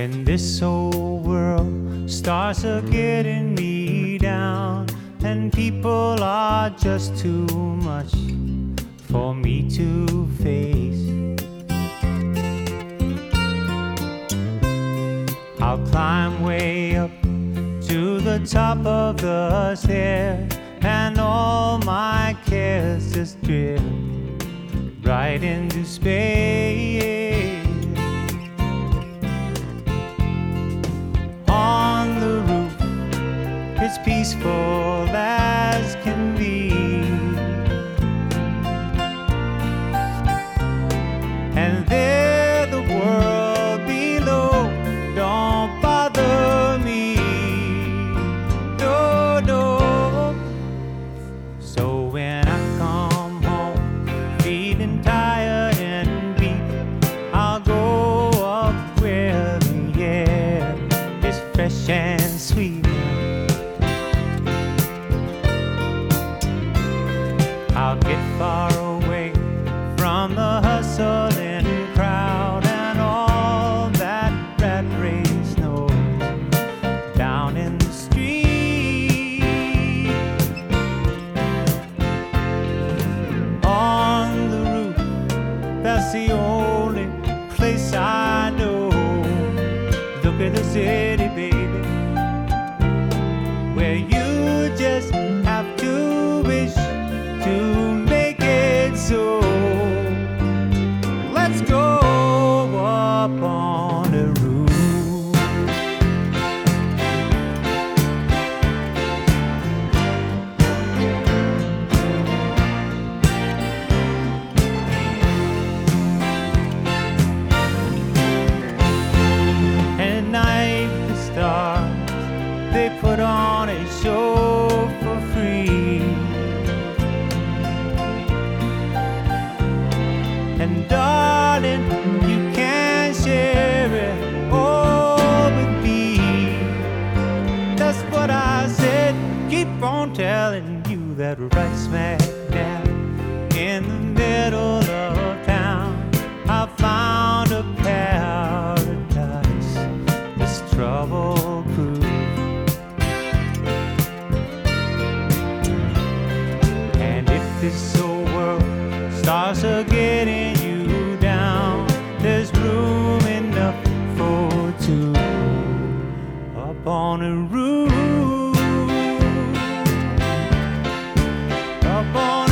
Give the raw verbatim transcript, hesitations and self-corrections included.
When this whole world starts a getting me down, and people are just too much for me to face, I'll climb way up to the top of the stairs, and all my cares just drift right into space. On the roof, it's peaceful as can be, and there the world below don't bother me, no, no. So when I come home feeling tired and beat, I'll go up where the air is fresh and sweet. I'll get far away from the hustling crowd and all that rat race noise down in the street. On the roof, that's the only place I know. Look at the city, baby, where you just have to wish to make it so. Let's go up on the roof. At night the stars, they put on a show for free, and darling, you can share it all with me. That's what I said. Keep on telling you that right smack dab in the middle of town, I found a paradise that's trouble-proof. And if this whole world starts a getting you down, there's room enough for two up on a roof, up on